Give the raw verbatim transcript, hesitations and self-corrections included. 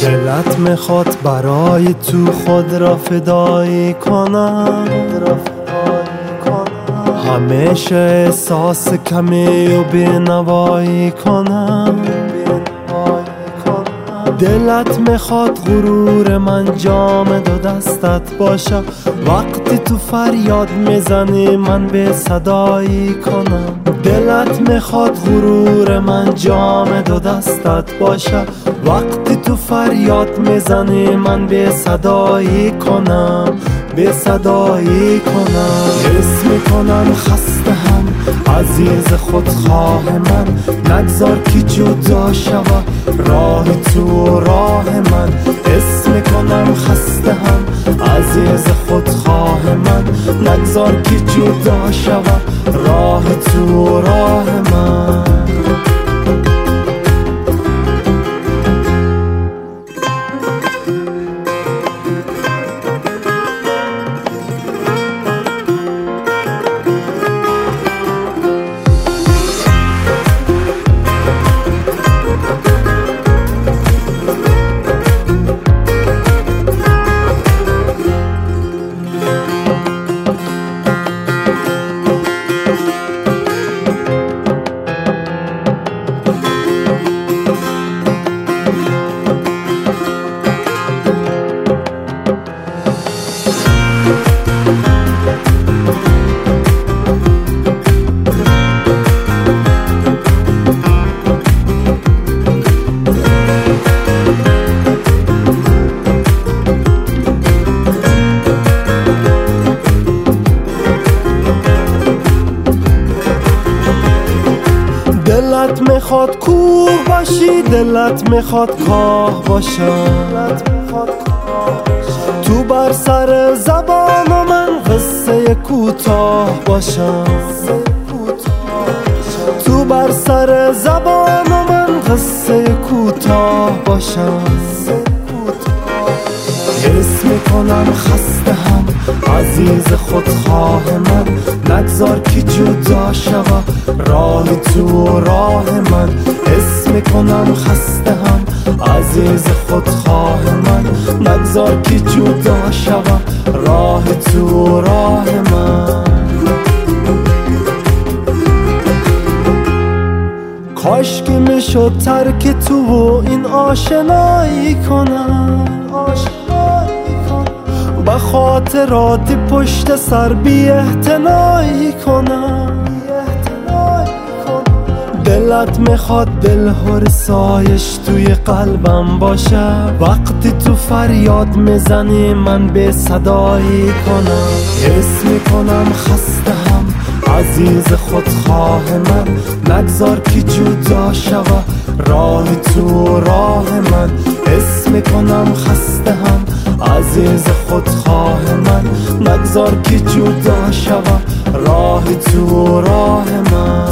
دلت میخواد برای تو خود را فدایی کنم، همیشه احساس کمی و بینوایی کنم. دلت میخواد غرور من جام دو دستت باشه، وقتی تو فریاد میزنی من به صدایی کنم. دلت میخواد غرور من جام دو دستت باشه، وقتی تو فریاد میزنی من به صدایی کنم، به صدایی کنم. حس میکنم خسته هم عزیز خودخواه من، نگذار که جدا شوه راه تو راه من. حس میکنم خسته هم عزیز خودخواه من، نگذار که جدا شوه راه تو راه من. دلت میخواد کوه باشی، دلت میخواد کاه باشم، تو بر سر زبان و من قصه کوتاه باشم، تو بر سر زبان و من قصه کوتاه باشم. حس میکنم خسته هم عزیز خودخواه من، نگذار که جدا شوه راه تو راه من. حس میکنم خسته هم عزیز خودخواه من، نگذار که جدا شوه راه تو راه من. کاش که میشد ترک تو و این آشنایی کنم، به خاطرات پشت سر بی احتنایی کنم. دلت میخواد دلهور سایش توی قلبم باشه، وقتی تو فریاد میزنی من به صدایی کنم. حس میکنم خسته هم عزیز خودخواه من، نگذار که جدا شوه راه تو راه من. حس میکنم خسته هم عزیز خودخواه من، نگذار که جدا شوه راه تو راه من.